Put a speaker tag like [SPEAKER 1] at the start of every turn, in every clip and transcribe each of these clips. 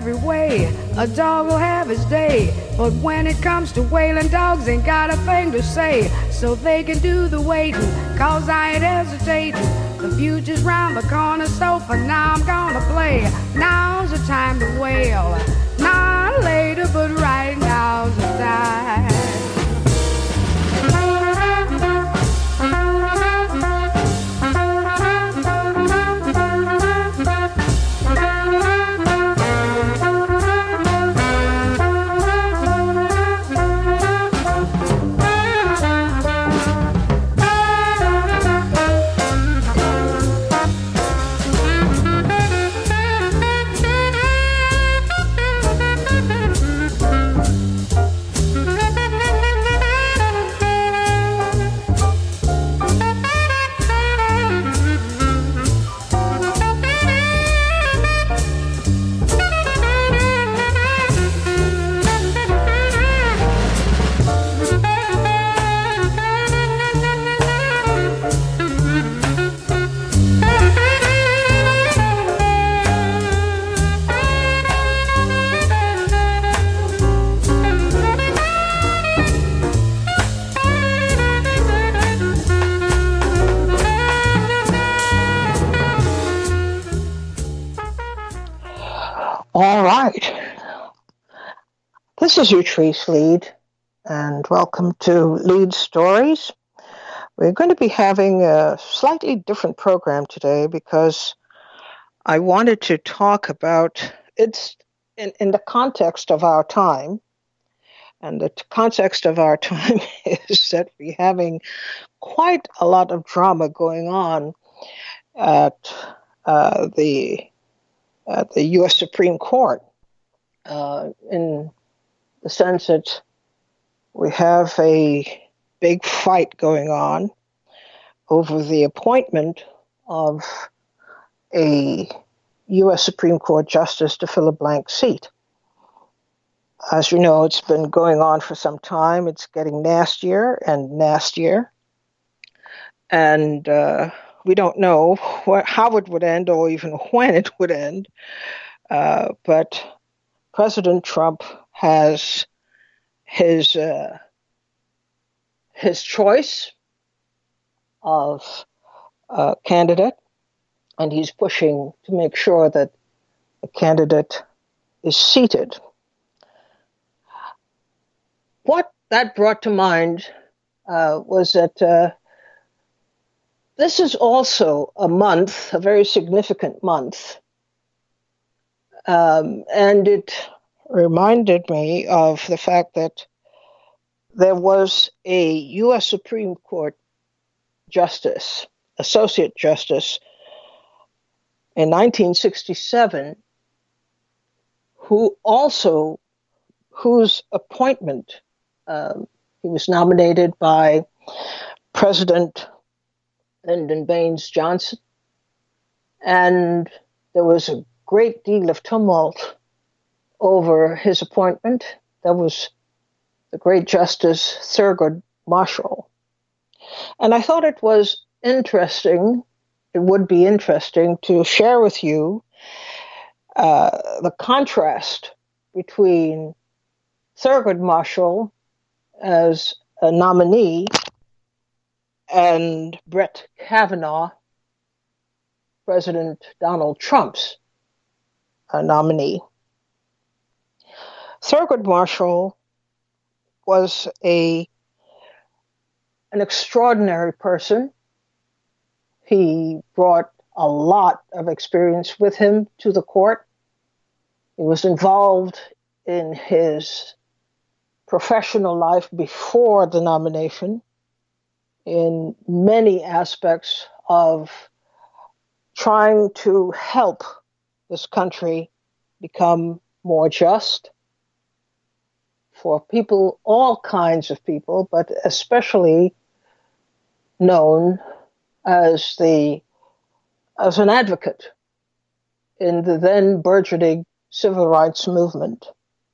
[SPEAKER 1] every way. A dog will have his day, but when it comes to wailing, dogs ain't got a thing to say. So they can do the waiting, cause I ain't hesitating. The future's round the corner, so for now I'm gonna play. Now's the time to wail, not later, but right now's the time.
[SPEAKER 2] All right. This is Utrice Lead, and welcome to Lead Stories. We're going to be having a slightly different program today because I wanted to talk about it's in the context of our time. And the context of our time is that we're having quite a lot of drama going on at the U.S. Supreme Court, in the sense that we have a big fight going on over the appointment of a U.S. Supreme Court justice to fill a blank seat. As you know, it's been going on for some time. It's getting nastier and nastier. And we don't know how it would end or even when it would end. But President Trump has his choice of candidate, and he's pushing to make sure that the candidate is seated. What that brought to mind was that this is also a month, a very significant month, and it reminded me of the fact that there was a U.S. Supreme Court justice, associate justice, in 1967, whose appointment, he was nominated by President Lyndon Baines Johnson, and there was a great deal of tumult over his appointment. That was the great Justice Thurgood Marshall. And I thought it was interesting, it would be interesting to share with you the contrast between Thurgood Marshall as a nominee and Brett Kavanaugh, President Donald Trump's nominee. Thurgood Marshall was an extraordinary person. He brought a lot of experience with him to the court. He was involved in his professional life before the nomination in many aspects of trying to help this country become more just for people, all kinds of people, but especially known as an advocate in the then burgeoning civil rights movement.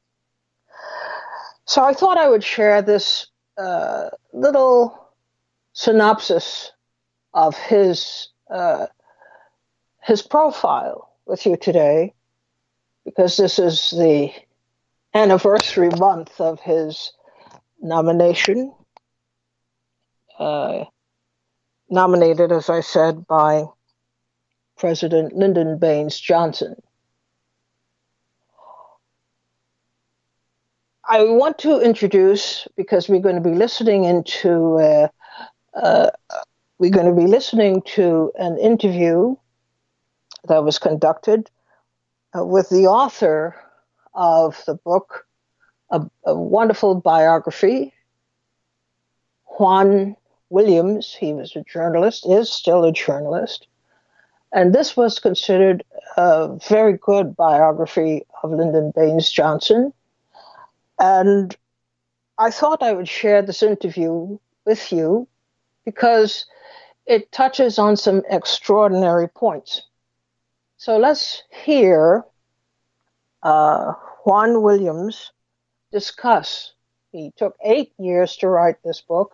[SPEAKER 2] So I thought I would share this little synopsis of his profile with you today, because this is the anniversary month of his nomination, nominated, as I said, by President Lyndon Baines Johnson. I want to introduce, because we're going to be listening to an interview that was conducted with the author of the book, a wonderful biography, Juan Williams. He was a journalist, is still a journalist, and this was considered a very good biography of Lyndon Baines Johnson. And I thought I would share this interview with you because it touches on some extraordinary points. So let's hear Juan Williams discuss. He took 8 years to write this book,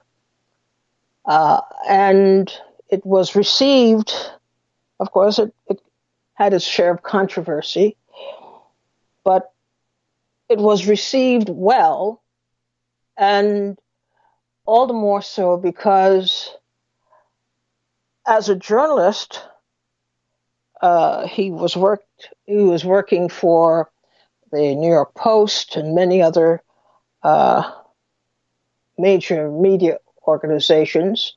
[SPEAKER 2] and it was received, of course, it had its share of controversy, but it was received well, and all the more so because as a journalist, he was working for the New York Post and many other major media organizations,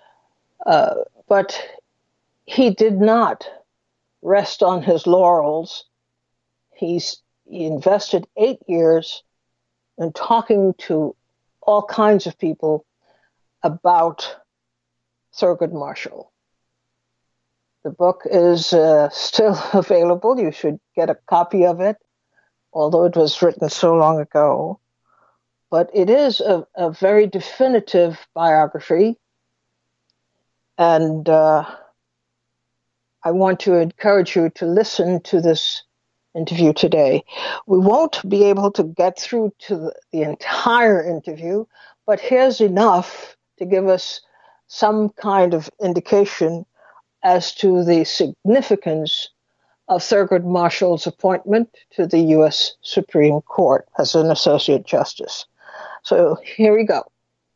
[SPEAKER 2] but he did not rest on his laurels. He invested 8 years in talking to all kinds of people about Thurgood Marshall. The book is still available. You should get a copy of it, although it was written so long ago. But it is a very definitive biography, and I want to encourage you to listen to this interview today. We won't be able to get through to the entire interview, but here's enough to give us some kind of indication as to the significance of Thurgood Marshall's appointment to the U.S. Supreme Court as an Associate Justice. So here we go.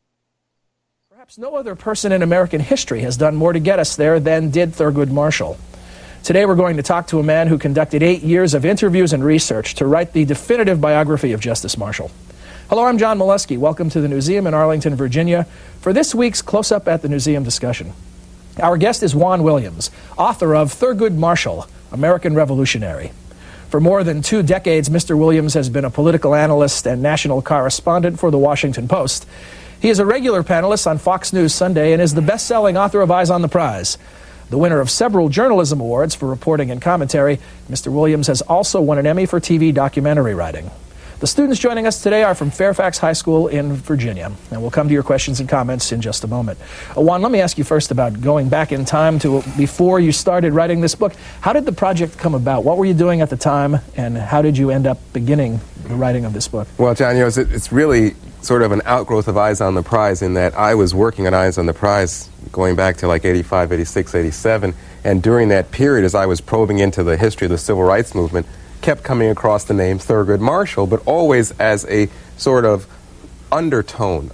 [SPEAKER 3] Perhaps no other person in American history has done more to get us there than did Thurgood Marshall. Today we're going to talk to a man who conducted 8 years of interviews and research to write the definitive biography of Justice Marshall. Hello, I'm John Molesky. Welcome to the Newseum in Arlington, Virginia, for this week's Close-Up at the Newseum discussion. Our guest is Juan Williams, author of Thurgood Marshall, American Revolutionary. For more than 2 decades, Mr. Williams has been a political analyst and national correspondent for The Washington Post. He is a regular panelist on Fox News Sunday and is the best-selling author of Eyes on the Prize. The winner of several journalism awards for reporting and commentary, Mr. Williams has also won an Emmy for TV documentary writing. The students joining us today are from Fairfax High School in Virginia, and we'll come to your questions and comments in just a moment. Juan, let me ask you first about going back in time to before you started writing this book. How did the project come about? What were you doing at the time, and how did you end up beginning the writing of this book?
[SPEAKER 4] Well, John, it's really sort of an outgrowth of Eyes on the Prize in that I was working on Eyes on the Prize going back to like 85, 86, 87, and during that period, as I was probing into the history of the civil rights movement, kept coming across the name Thurgood Marshall, but always as a sort of undertone,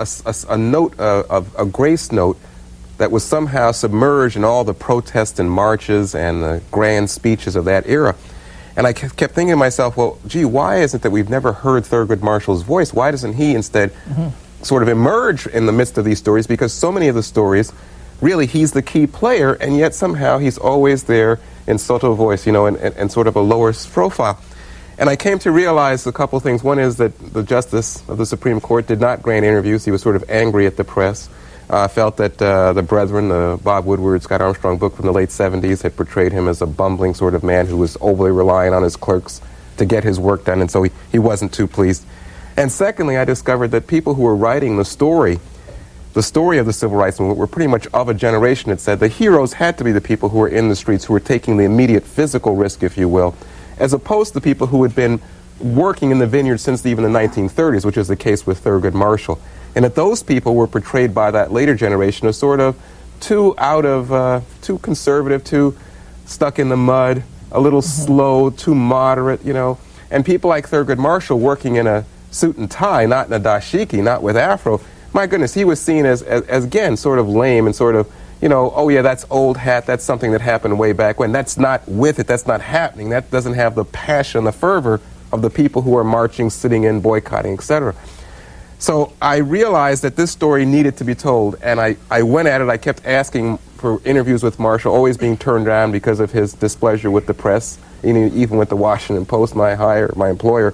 [SPEAKER 4] a note, a grace note that was somehow submerged in all the protests and marches and the grand speeches of that era. And I kept thinking to myself, well, gee, why is it that we've never heard Thurgood Marshall's voice? Why doesn't he instead sort of emerge in the midst of these stories? Because so many of the stories, really, he's the key player, and yet somehow he's always there in sotto voice, and sort of a lower profile. And I came to realize a couple things. One is that the Justice of the Supreme Court did not grant interviews. He was sort of angry at the press. Felt that the Brethren, the Bob Woodward, Scott Armstrong book from the late 70s had portrayed him as a bumbling sort of man who was overly reliant on his clerks to get his work done, and so he wasn't too pleased. And secondly, I discovered that people who were writing the story of the civil rights movement were pretty much of a generation that said the heroes had to be the people who were in the streets, who were taking the immediate physical risk, if you will, as opposed to people who had been working in the vineyard since even the 1930s, which is the case with Thurgood Marshall. And that those people were portrayed by that later generation as sort of too conservative, too stuck in the mud, a little slow, too moderate, you know. And people like Thurgood Marshall working in a suit and tie, not in a dashiki, not with afro, my goodness, he was seen as again, sort of lame and sort of, you know, oh yeah, that's old hat, that's something that happened way back when. That's not with it, that's not happening. That doesn't have the passion, the fervor of the people who are marching, sitting in, boycotting, etc. So I realized that this story needed to be told, and I went at it. I kept asking for interviews with Marshall, always being turned down because of his displeasure with the press, even with the Washington Post, my employer.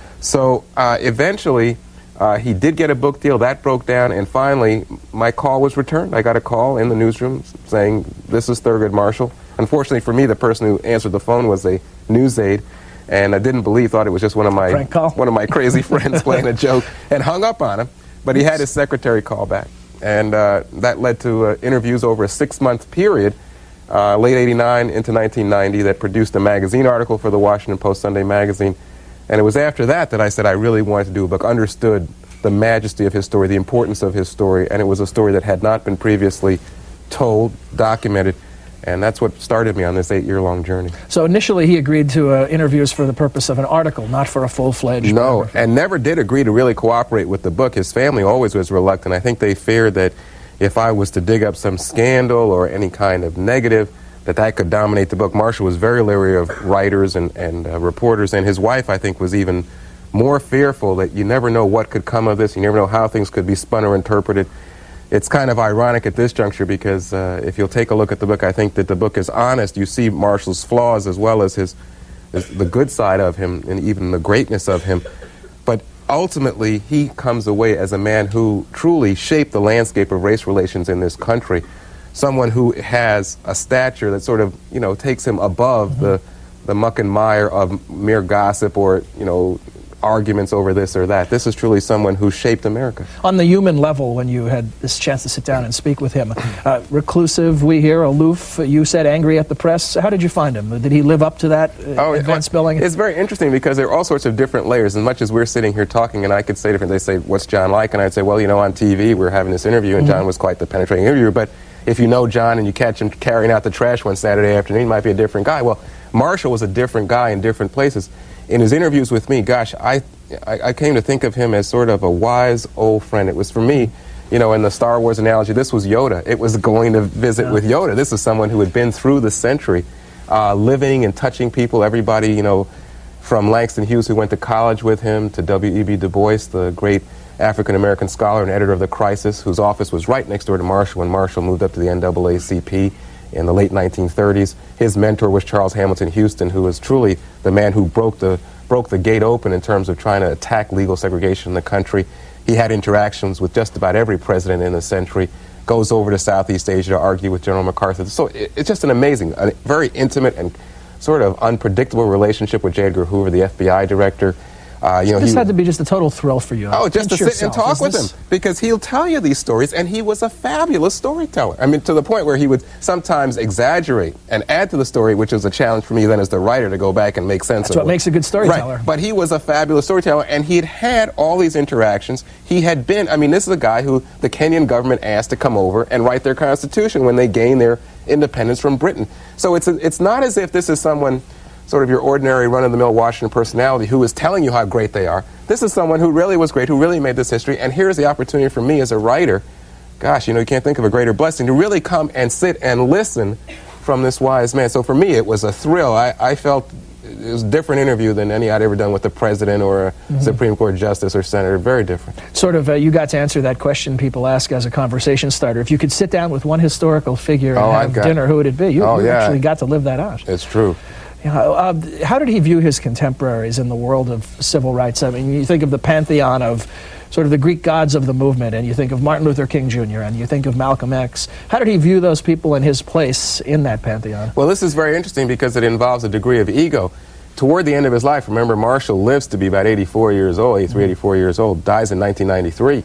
[SPEAKER 4] So eventually, he did get a book deal. That broke down, and finally, my call was returned. I got a call in the newsroom saying, this is Thurgood Marshall. Unfortunately for me, the person who answered the phone was a news aide, and I didn't believe, thought it was just one of my crazy friends playing a joke, and hung up on him. But he had his secretary call back, and that led to interviews over a 6-month period, late '89 into 1990, that produced a magazine article for the Washington Post Sunday magazine. And it was after that that I said I really wanted to do a book, understood the majesty of his story, the importance of his story, and it was a story that had not been previously told, documented. And that's what started me on this 8-year-long journey.
[SPEAKER 3] So initially he agreed to interviews for the purpose of an article, not for a full-fledged biography.
[SPEAKER 4] And never did agree to really cooperate with the book. His family always was reluctant. I think they feared that if I was to dig up some scandal or any kind of negative, that could dominate the book. Marshall was very leery of writers and reporters, and his wife, I think, was even more fearful that you never know what could come of this. You never know how things could be spun or interpreted. It's kind of ironic at this juncture because if you'll take a look at the book, I think that the book is honest. You see Marshall's flaws as well as the good side of him and even the greatness of him. But ultimately, he comes away as a man who truly shaped the landscape of race relations in this country. Someone who has a stature that sort of, you know, takes him above the muck and mire of mere gossip or, you know, arguments over this or that. This is truly someone who shaped America. On
[SPEAKER 3] the human level, when you had this chance to sit down and speak with him, reclusive, we hear, aloof, you said angry at the press. How did you find him? Did he live up to that advanced billing?
[SPEAKER 4] It's very interesting because there are all sorts of different layers. As much as we're sitting here talking and I could say different, they say, what's John like? And I'd say, well, you know, on TV we're having this interview and John was quite the penetrating interviewer, but if you know John and you catch him carrying out the trash one Saturday afternoon, he might be a different guy. Well, Marshall was a different guy in different places. In his interviews with me, gosh, I came to think of him as sort of a wise old friend. It was, for me, you know, in the Star Wars analogy, this was Yoda. It was going to visit with Yoda. This is someone who had been through the century, living and touching people. Everybody, you know, from Langston Hughes, who went to college with him, to W.E.B. Du Bois, the great African-American scholar and editor of The Crisis, whose office was right next door to Marshall when Marshall moved up to the NAACP in the late 1930s. His mentor was Charles Hamilton Houston, who was truly the man who broke the gate open in terms of trying to attack legal segregation in the country. He had interactions with just about every president in the century, goes over to Southeast Asia to argue with General MacArthur. So it's just an amazing, a very intimate and sort of unpredictable relationship with J. Edgar Hoover, the FBI director.
[SPEAKER 3] You know, this had to be just a total thrill for you.
[SPEAKER 4] Oh, just to sit and talk with him, because he'll tell you these stories, and he was a fabulous storyteller. I mean, to the point where he would sometimes exaggerate and add to the story, which was a challenge for me then as the writer to go back and make sense of.
[SPEAKER 3] That's what makes a good storyteller.
[SPEAKER 4] Right. But he was a fabulous storyteller, and he had all these interactions. He had been, I mean, this is a guy who the Kenyan government asked to come over and write their constitution when they gained their independence from Britain. So it's not as if this is someone, sort of your ordinary run-of-the-mill Washington personality who is telling you how great they are. This is someone who really was great, who really made this history, and here's the opportunity for me as a writer, gosh, you know, you can't think of a greater blessing, to really come and sit and listen from this wise man. So for me, it was a thrill. I felt it was a different interview than any I'd ever done with the president or a Supreme Court justice or senator. Very different.
[SPEAKER 3] Sort of, you got to answer that question people ask as a conversation starter. If you could sit down with one historical figure and have dinner, who would it be? You actually got to live that out.
[SPEAKER 4] It's true.
[SPEAKER 3] You know, how did he view his contemporaries in the world of civil rights? I mean, you think of the pantheon of sort of the Greek gods of the movement, and you think of Martin Luther King Jr., and you think of Malcolm X. How did he view those people and his place in that pantheon?
[SPEAKER 4] Well, this is very interesting because it involves a degree of ego. Toward the end of his life, remember, Marshall lives to be about 84 years old, 83, 84 years old, dies in 1993.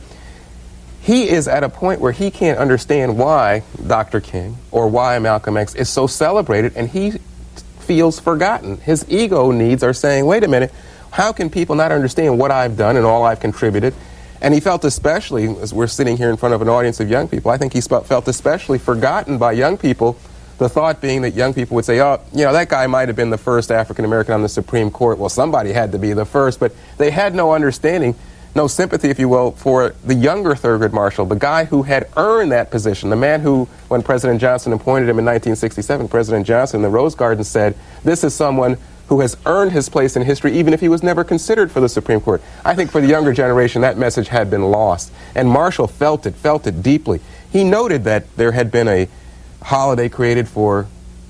[SPEAKER 4] He is at a point where he can't understand why Dr. King or why Malcolm X is so celebrated, and he feels forgotten. His ego needs are saying, wait a minute, how can people not understand what I've done and all I've contributed? And he felt especially, as we're sitting here in front of an audience of young people, I think he felt especially forgotten by young people, The thought being that young people would say, oh, you know, that guy might have been the first African-American on the Supreme Court. Well, somebody had to be the first, but they had no understanding, no sympathy, if you will, for the younger Thurgood Marshall, the guy who had earned that position, the man who, when President Johnson appointed him in 1967, President Johnson in the Rose Garden said, this is someone who has earned his place in history even if he was never considered for the Supreme Court. I think for the younger generation, that message had been lost. And Marshall felt it deeply. He noted that there had been a holiday created for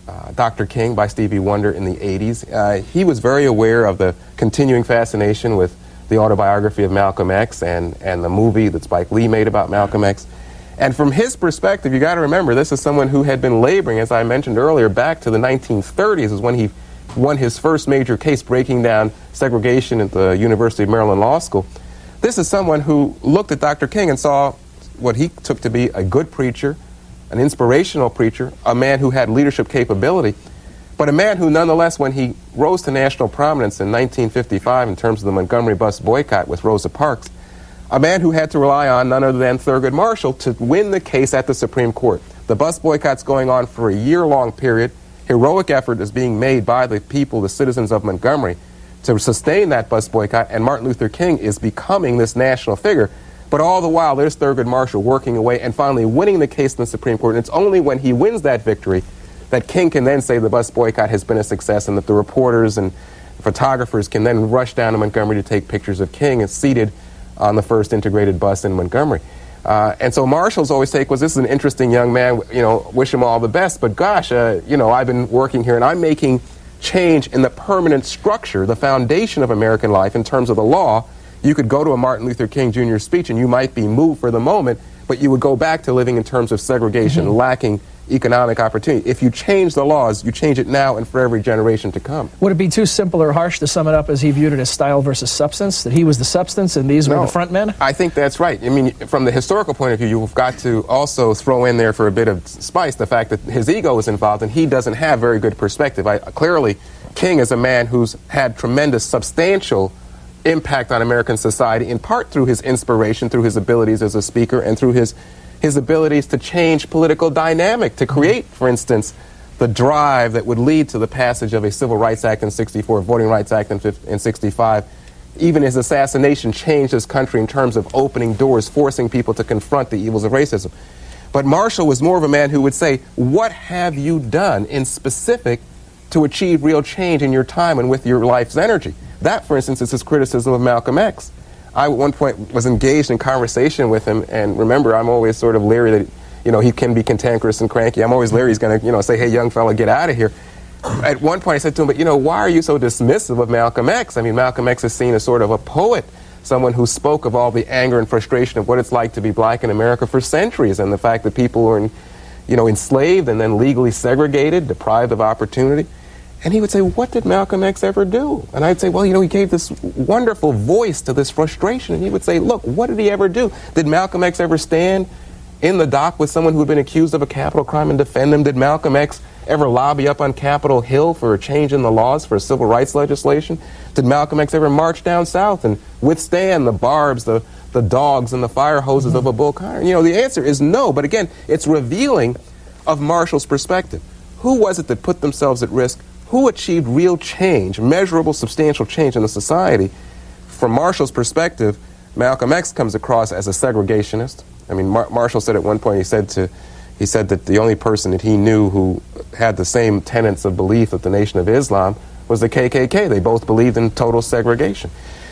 [SPEAKER 4] Dr. King by Stevie Wonder in the 80s. He was very aware of the continuing fascination with the autobiography of Malcolm X and the movie that Spike Lee made about Malcolm X. And from his perspective, you got to remember, this is someone who had been laboring, as I mentioned earlier, back to the 1930s is when he won his first major case breaking down segregation at the University of Maryland Law School. This is someone who looked at Dr. King and saw what he took to be a good preacher, an inspirational preacher, a man who had leadership capability, but a man who nonetheless, when he rose to national prominence in 1955 in terms of the Montgomery bus boycott with Rosa Parks, a man who had to rely on none other than Thurgood Marshall to win the case at the Supreme Court. The bus boycott's going on for a year-long period. Heroic effort is being made by the people, the citizens of Montgomery, to sustain that bus boycott, and Martin Luther King is becoming this national figure. But all the while, there's Thurgood Marshall working away and finally winning the case in the Supreme Court. And it's only when he wins that victory that King can then say the bus boycott has been a success and that the reporters and photographers can then rush down to Montgomery to take pictures of King as seated on the first integrated bus in Montgomery. And so Marshall's always take was, this is an interesting young man, you know, wish him all the best, but gosh, you know, I've been working here and I'm making change in the permanent structure, the foundation of American life in terms of the law. You could go to a Martin Luther King Jr. speech and you might be moved for the moment, but you would go back to living in terms of segregation, lacking economic opportunity. If you change the laws, you change it now and for every generation to come.
[SPEAKER 3] Would it be too simple or harsh to sum it up as he viewed it as style versus substance, that he was the substance and these were the front men? I
[SPEAKER 4] think that's right. I mean, from the historical point of view, you've got to also throw in there for a bit of spice the fact that his ego is involved and he doesn't have very good perspective. Clearly, King is a man who's had tremendous, substantial impact on American society, in part through his inspiration, through his abilities as a speaker, and through his abilities to change political dynamic, to create, for instance, the drive that would lead to the passage of a Civil Rights Act in 64, Voting Rights Act in 65. Even his assassination changed this country in terms of opening doors, forcing people to confront the evils of racism. But Marshall was more of a man who would say, what have you done in specific to achieve real change in your time and with your life's energy? That, for instance, is his criticism of Malcolm X. I, at one point, was engaged in conversation with him, and remember, I'm always sort of leery that, you know, he can be cantankerous and cranky. I'm always leery he's going to, you know, say, hey, young fella, get out of here. At one point, I said to him, but, you know, why are you so dismissive of Malcolm X? I mean, Malcolm X is seen as sort of a poet, someone who spoke of all the anger and frustration of what it's like to be black in America for centuries, and the fact that people were, you know, enslaved and then legally segregated, deprived of opportunity. And he would say, what did Malcolm X ever do? And I'd say, well, you know, he gave this wonderful voice to this frustration. And he would say, look, what did he ever do? Did Malcolm X ever stand in the dock with someone who had been accused of a capital crime and defend them? Did Malcolm X ever lobby up on Capitol Hill for a change in the laws for civil rights legislation? Did Malcolm X ever march down south and withstand the barbs, the dogs, and the fire hoses of a Bull Connor? You know, the answer is no. But again, it's revealing of Marshall's perspective. Who was it that put themselves at risk? Who achieved real change, measurable, substantial change in the society? From Marshall's perspective, Malcolm X comes across as a segregationist. I mean, Marshall said at one point, he said that the only person that he knew who had the same tenets of belief that the Nation of Islam was the KKK. They both believed in total segregation.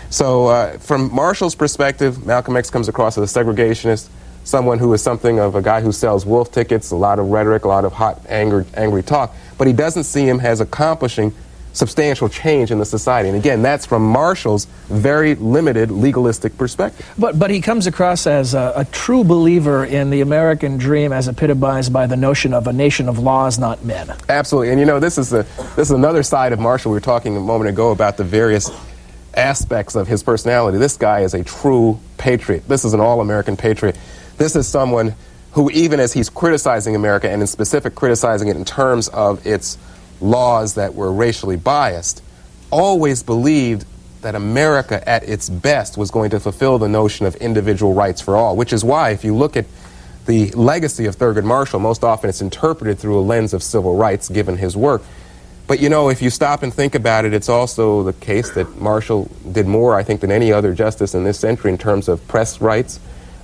[SPEAKER 4] So from Marshall's perspective, Malcolm X comes across as a segregationist, someone who is something of a guy who sells wolf tickets, a lot of rhetoric, a lot of hot, angry talk. But he doesn't see him as accomplishing substantial change in the society. And again, that's from Marshall's very limited legalistic perspective.
[SPEAKER 3] But he comes across as a true believer in the American dream as epitomized by the notion of a nation of laws, not men.
[SPEAKER 4] Absolutely. And you know, this is another side of Marshall. We were talking a moment ago about the various aspects of his personality. This guy is a true patriot. This is an all-American patriot. This is someone who, even as he's criticizing America, and in specific criticizing it in terms of its laws that were racially biased, always believed that America at its best was going to fulfill the notion of individual rights for all, which is why, if you look at the legacy of Thurgood Marshall, most often it's interpreted through a lens of civil rights, given his work. But, you know, if you stop and think about it, it's also the case that Marshall did more, I think, than any other justice in this century in terms of press rights,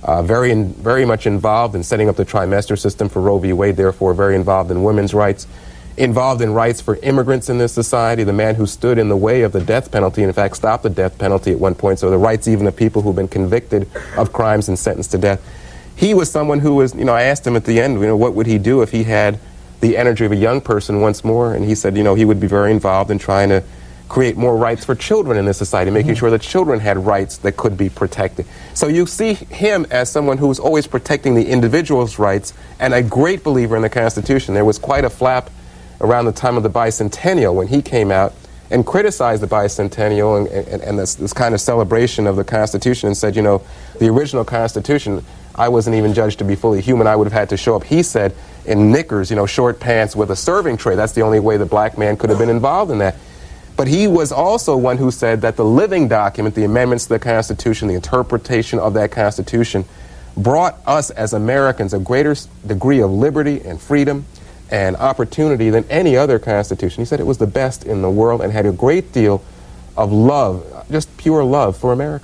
[SPEAKER 4] very much involved in setting up the trimester system for Roe v. Wade, therefore very involved in women's rights, involved in rights for immigrants in this society, the man who stood in the way of the death penalty, and in fact stopped the death penalty at one point, so the rights even of people who've been convicted of crimes and sentenced to death. He was someone who was, you know, I asked him at the end, you know, what would he do if he had the energy of a young person once more, and he said, you know, he would be very involved in trying to create more rights for children in this society, making sure that children had rights that could be protected. So you see him as someone who was always protecting the individual's rights and a great believer in the Constitution. There was quite a flap around the time of the bicentennial when he came out and criticized the bicentennial and this kind of celebration of the Constitution and said, you know, the original Constitution, I wasn't even judged to be fully human. I would have had to show up, he said, in knickers, you know, short pants with a serving tray. That's the only way the black man could have been involved in that. But he was also one who said that the living document, the amendments to the Constitution, the interpretation of that Constitution, brought us as Americans a greater degree of liberty and freedom and opportunity than any other Constitution. He said it was the best in the world and had a great deal of love, just pure love for America.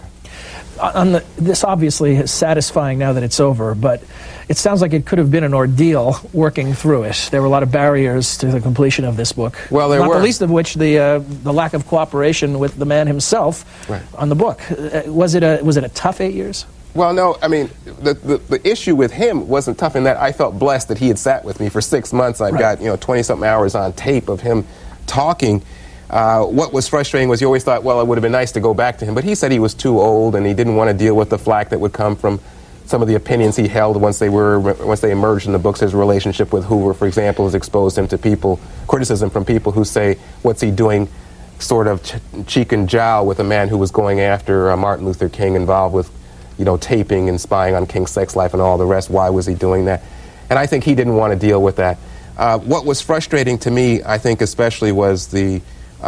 [SPEAKER 3] This obviously is satisfying now that it's over, but it sounds like it could have been an ordeal working through it. There were a lot of barriers to the completion of this book.
[SPEAKER 4] Well, there
[SPEAKER 3] were. Not the least of which the lack of cooperation with the man himself on the book. Was it a tough 8 years?
[SPEAKER 4] Well, no, I mean, the issue with him wasn't tough in that I felt blessed that he had sat with me for 6 months. I've got, you know, 20-something hours on tape of him talking. What was frustrating was you always thought, well, it would have been nice to go back to him. But he said he was too old and he didn't want to deal with the flack that would come from some of the opinions he held once they emerged in the books. His relationship with Hoover, for example, has exposed him to criticism from people who say, what's he doing sort of cheek and jowl with a man who was going after Martin Luther King, involved with, you know, taping and spying on King's sex life and all the rest. Why was he doing that? And I think he didn't want to deal with that. What was frustrating to me, I think especially, was the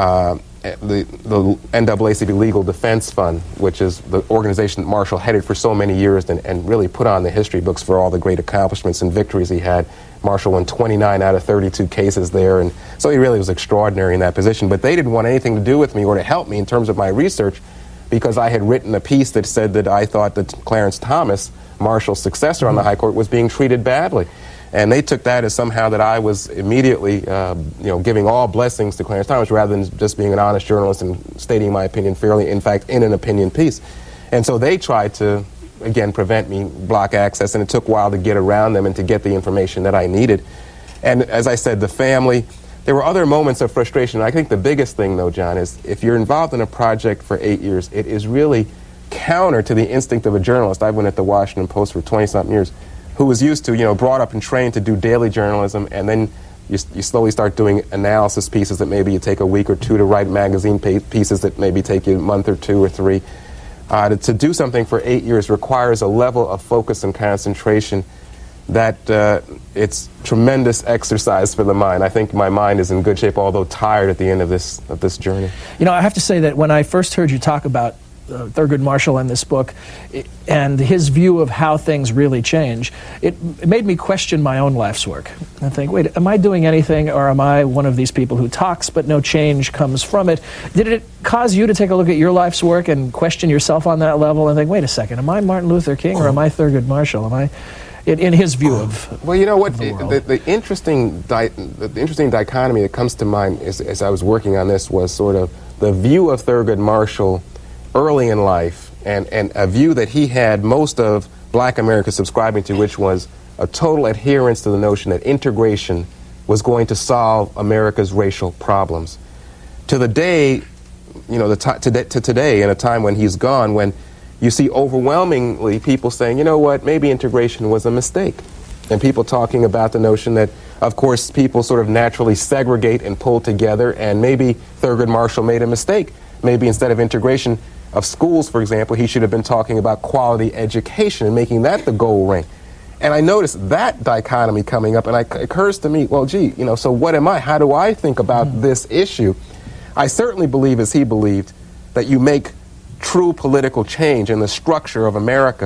[SPEAKER 4] NAACP Legal Defense Fund, which is the organization that Marshall headed for so many years and really put on the history books for all the great accomplishments and victories he had. Marshall won 29 out of 32 cases there, and so he really was extraordinary in that position. But they didn't want anything to do with me or to help me in terms of my research, because I had written a piece that said that I thought that Clarence Thomas, Marshall's successor on the High Court, was being treated badly. And they took that as somehow that I was immediately, giving all blessings to Clarence Thomas rather than just being an honest journalist and stating my opinion fairly, in fact, in an opinion piece. And so they tried to, again, prevent me, block access, and it took a while to get around them and to get the information that I needed. And as I said, the family, there were other moments of frustration. I think the biggest thing, though, John, is if you're involved in a project for 8 years, it is really counter to the instinct of a journalist. I've been at the Washington Post for 20-something years, who was used to, brought up and trained to do daily journalism, and then you slowly start doing analysis pieces that maybe you take a week or two to write, magazine pieces that maybe take you a month or 2 or 3. To do something for 8 years requires a level of focus and concentration that it's tremendous exercise for the mind. I think my mind is in good shape, although tired at the end of this journey.
[SPEAKER 3] I have to say that when I first heard you talk about Thurgood Marshall in this book and his view of how things really change, it made me question my own life's work. I think, wait, am I doing anything, or am I one of these people who talks but no change comes from it? Did it cause you to take a look at your life's work and question yourself on that level and think, wait a second, am I Martin Luther King or am I Thurgood Marshall? Am I in his view of
[SPEAKER 4] well, you know what, the interesting dichotomy that comes to mind as I was working on this was sort of the view of Thurgood Marshall early in life, and a view that he had most of black America subscribing to, which was a total adherence to the notion that integration was going to solve America's racial problems. To the day, to today, in a time when he's gone, when you see overwhelmingly people saying, you know what, maybe integration was a mistake. And people talking about the notion that, of course, people sort of naturally segregate and pull together, and maybe Thurgood Marshall made a mistake. Maybe instead of integration of schools, for example, he should have been talking about quality education and making that the goal ring. And I noticed that dichotomy coming up, and it occurs to me, well, gee, so what am I? How do I think about this issue? I certainly believe, as he believed, that you make true political change in the structure of America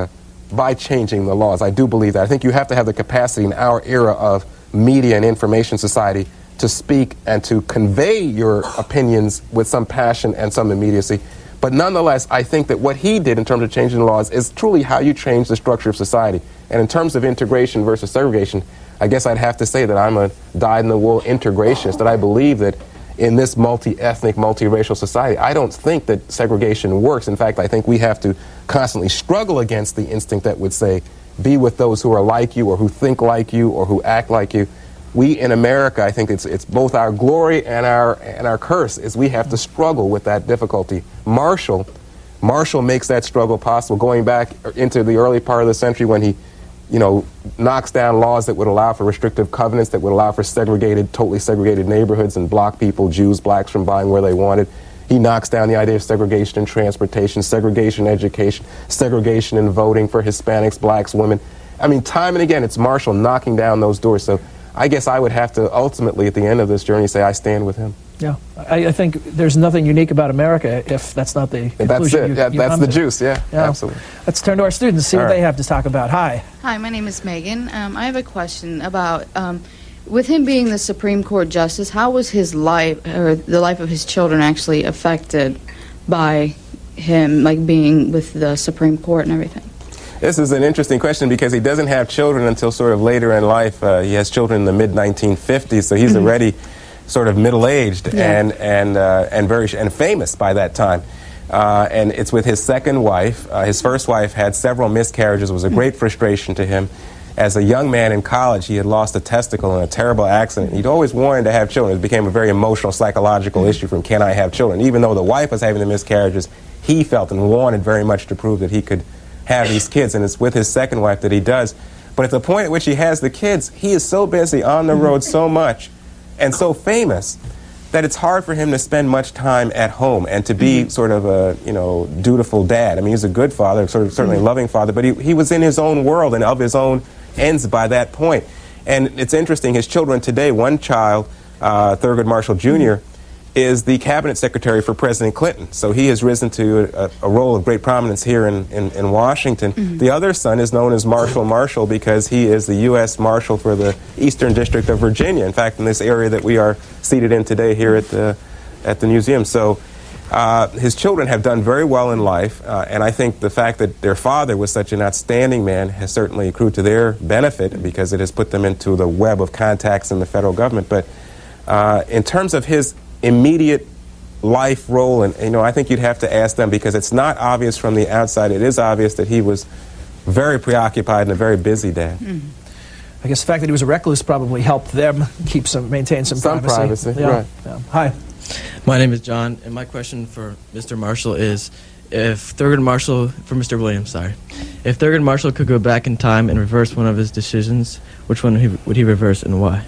[SPEAKER 4] by changing the laws. I do believe that. I think you have to have the capacity in our era of media and information society to speak and to convey your opinions with some passion and some immediacy. But nonetheless, I think that what he did in terms of changing the laws is truly how you change the structure of society. And in terms of integration versus segregation, I guess I'd have to say that I'm a dyed-in-the-wool integrationist, that I believe that in this multi-ethnic, multiracial society, I don't think that segregation works. In fact, I think we have to constantly struggle against the instinct that would say, be with those who are like you or who think like you or who act like you. We in America, I think it's both our glory and our curse, is we have to struggle with that difficulty. Marshall makes that struggle possible, going back into the early part of the century when he, knocks down laws that would allow for restrictive covenants, that would allow for totally segregated neighborhoods and block people, Jews, blacks, from buying where they wanted. He knocks down the idea of segregation in transportation, segregation in education, segregation in voting for Hispanics, blacks, women. I mean, time and again, it's Marshall knocking down those doors. So I guess I would have to ultimately, at the end of this journey, say I stand with him.
[SPEAKER 3] Yeah, I think there's nothing unique about America if that's not the conclusion.
[SPEAKER 4] That's it. That's the juice. Yeah, absolutely.
[SPEAKER 3] Let's turn to our students, see what they have to talk about. Hi.
[SPEAKER 5] Hi, my name is Megan. I have a question about, with him being the Supreme Court Justice, how was his life, or the life of his children, actually affected by him, like being with the Supreme Court and everything?
[SPEAKER 4] This is an interesting question because he doesn't have children until sort of later in life. He has children in the mid-1950s, so he's already sort of middle-aged and famous by that time. And it's with his second wife. His first wife had several miscarriages. It was a great frustration to him. As a young man in college, he had lost a testicle in a terrible accident. He'd always wanted to have children. It became a very emotional, psychological issue from, can I have children? Even though the wife was having the miscarriages, he felt and wanted very much to prove that he could have these kids, and it's with his second wife that he does. But at the point at which he has the kids, he is so busy on the road so much and so famous that it's hard for him to spend much time at home and to be sort of a dutiful dad. I mean, he's a good father, certainly a loving father, but he was in his own world and of his own ends by that point. And it's interesting, his children today, one child, Thurgood Marshall Jr., is the cabinet secretary for President Clinton. So he has risen to a role of great prominence here in Washington. The other son is known as Marshall Marshall because he is the U.S. Marshal for the Eastern District of Virginia. In fact, in this area that we are seated in today here at the museum. So his children have done very well in life, and I think the fact that their father was such an outstanding man has certainly accrued to their benefit because it has put them into the web of contacts in the federal government. But in terms of his immediate life role, and I think you'd have to ask them because it's not obvious from the outside. It is obvious that he was very preoccupied and a very busy dad.
[SPEAKER 3] I guess the fact that he was a recluse probably helped them maintain some privacy.
[SPEAKER 4] Yeah. Right.
[SPEAKER 3] Yeah. Hi.
[SPEAKER 6] My name is John, and my question for Mr. Marshall is, if Thurgood Marshall, for Mr. Williams, sorry, if Thurgood Marshall could go back in time and reverse one of his decisions, which one would he reverse and why?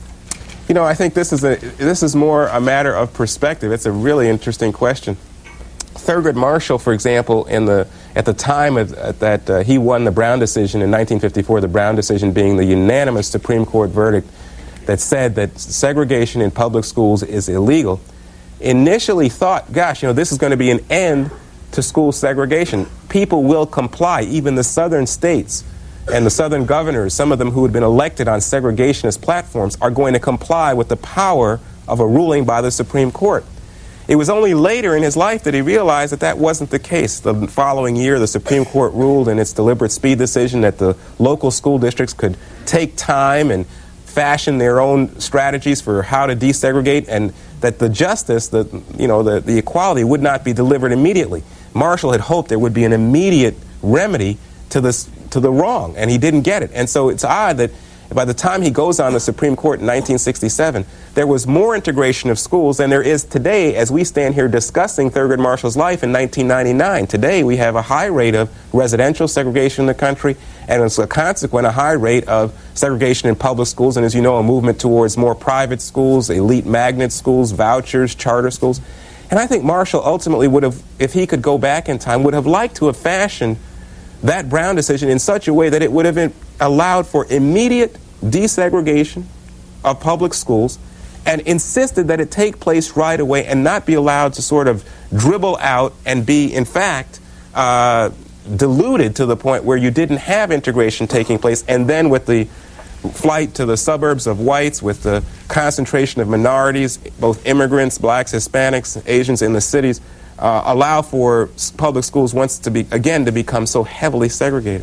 [SPEAKER 4] I think this is more a matter of perspective. It's a really interesting question. Thurgood Marshall, for example, at the time that he won the Brown decision in 1954, the Brown decision being the unanimous Supreme Court verdict that said that segregation in public schools is illegal, initially thought, gosh, this is going to be an end to school segregation. People will comply, even the southern states. And the southern governors, some of them who had been elected on segregationist platforms, are going to comply with the power of a ruling by the Supreme Court. It was only later in his life that he realized that wasn't the case. The following year, the Supreme Court ruled in its deliberate speed decision that the local school districts could take time and fashion their own strategies for how to desegregate, and that the justice, the equality would not be delivered immediately. Marshall had hoped there would be an immediate remedy to the wrong, and he didn't get it. And so it's odd that by the time he goes on the Supreme Court in 1967, there was more integration of schools than there is today as we stand here discussing Thurgood Marshall's life in 1999. Today we have a high rate of residential segregation in the country, and as a consequence, a high rate of segregation in public schools, and as you know, a movement towards more private schools, elite magnet schools, vouchers, charter schools. And I think Marshall ultimately would have, if he could go back in time, would have liked to have fashioned that Brown decision in such a way that it would have allowed for immediate desegregation of public schools and insisted that it take place right away and not be allowed to sort of dribble out and be, in fact, diluted to the point where you didn't have integration taking place, and then with the flight to the suburbs of whites, with the concentration of minorities, both immigrants, blacks, Hispanics, Asians in the cities, allow for public schools once to become so heavily segregated.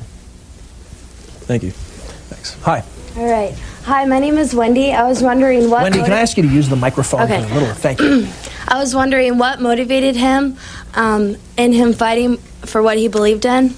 [SPEAKER 6] Thank you.
[SPEAKER 3] Thanks. Hi.
[SPEAKER 7] All right. Hi, my name is Wendy. I was wondering what...
[SPEAKER 3] Wendy, can I ask you to use the microphone
[SPEAKER 7] Okay.
[SPEAKER 3] a little? Thank you.
[SPEAKER 7] I was wondering what motivated him in him fighting for what he believed in.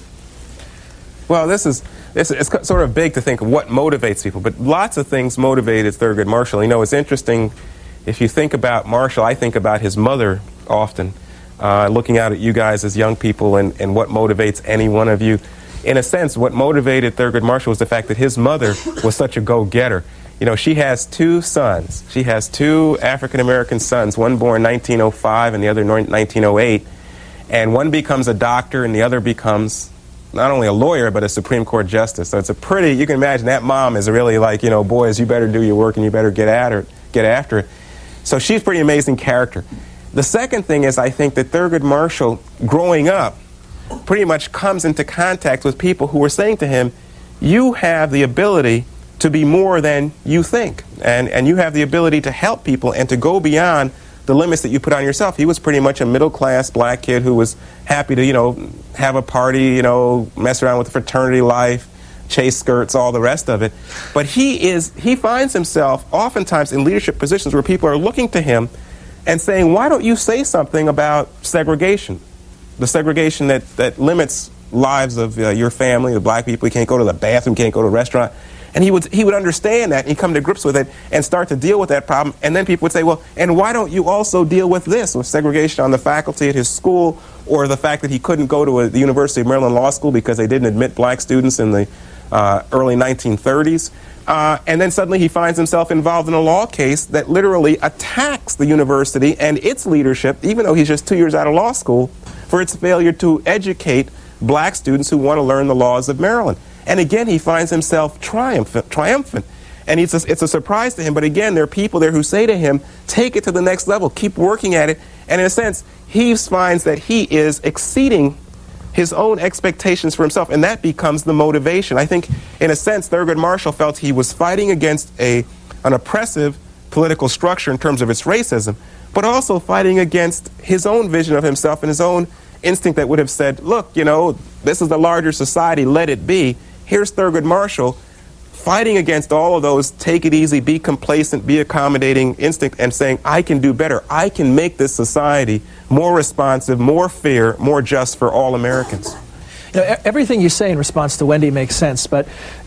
[SPEAKER 4] Well, it's sort of big to think of what motivates people, but lots of things motivated Thurgood Marshall. You know, it's interesting, if you think about Marshall, I think about his mother often, looking out at you guys as young people and what motivates any one of you. In a sense, what motivated Thurgood Marshall was the fact that his mother was such a go-getter. You know, she has two sons. She has two African-American sons, one born 1905 and the other 1908. And one becomes a doctor and the other becomes not only a lawyer, but a Supreme Court justice. So it's you can imagine that mom is really like, you know, boys, you better do your work and you better get after it. So she's a pretty amazing character. The second thing is, I think that Thurgood Marshall, growing up, pretty much comes into contact with people who were saying to him, you have the ability to be more than you think, and you have the ability to help people and to go beyond the limits that you put on yourself. He was pretty much a middle-class black kid who was happy to, you know, have a party, you know, mess around with the fraternity life, chase skirts, all the rest of it. But he finds himself oftentimes in leadership positions where people are looking to him and saying, why don't you say something about segregation? The segregation that limits lives of your family, the black people. You can't go to the bathroom, can't go to a restaurant. And he would understand that, and he'd come to grips with it and start to deal with that problem. And then people would say, well, and why don't you also deal with this, with segregation on the faculty at his school, or the fact that he couldn't go to the University of Maryland Law School because they didn't admit black students in the early 1930s. And then suddenly he finds himself involved in a law case that literally attacks the university and its leadership, even though he's just 2 years out of law school, for its failure to educate black students who want to learn the laws of Maryland. And again, he finds himself triumphant. And it's a surprise to him. But again, there are people there who say to him, take it to the next level, keep working at it. And in a sense, he finds that he is exceeding his own expectations for himself, and that becomes the motivation. I think, in a sense, Thurgood Marshall felt he was fighting against an oppressive political structure in terms of its racism, but also fighting against his own vision of himself and his own instinct that would have said, look, you know, this is the larger society, let it be. Here's Thurgood Marshall fighting against all of those take it easy, be complacent, be accommodating instinct, and saying, I can do better. I can make this society more responsive, more fair, more just for all Americans.
[SPEAKER 3] You know, everything you say in response to Wendy makes sense, but